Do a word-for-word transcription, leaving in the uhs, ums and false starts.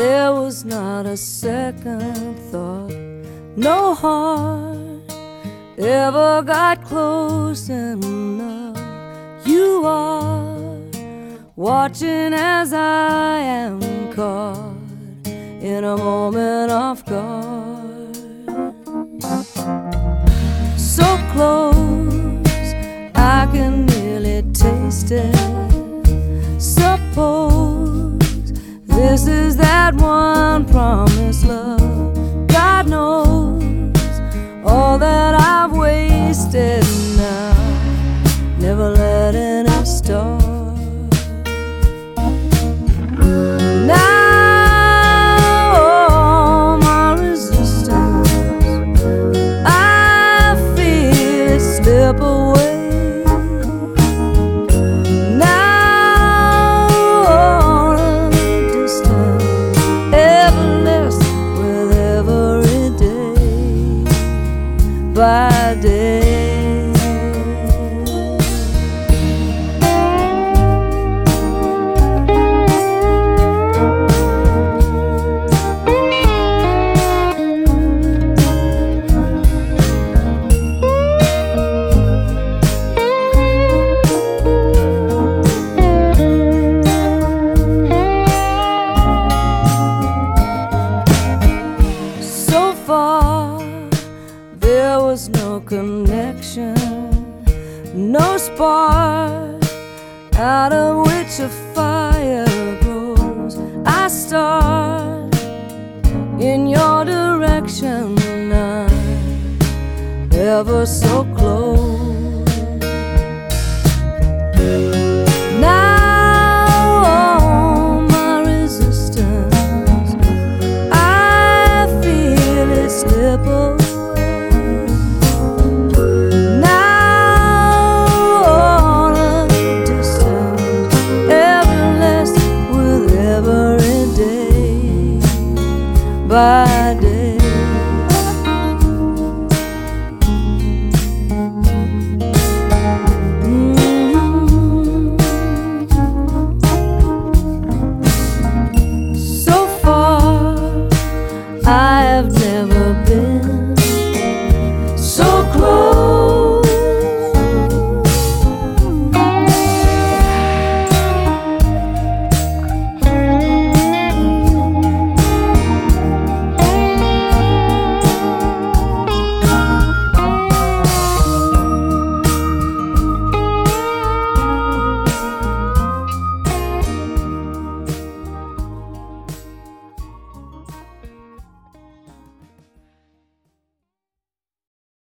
There was not a second thought, no heart ever got close enough. You are watching as I am caught in a moment of guard. So close, I can nearly taste it. Suppose this is that one promised love. God knows all that I've wasted now, never letting it start. Now all my resistance, I feel it slip away. By day, so far there was no connection, no spark out of which a fire grows. I start in your direction, I'm ever so close. Now all my resistance, I feel it slip away. By day, mm-hmm. So far I have never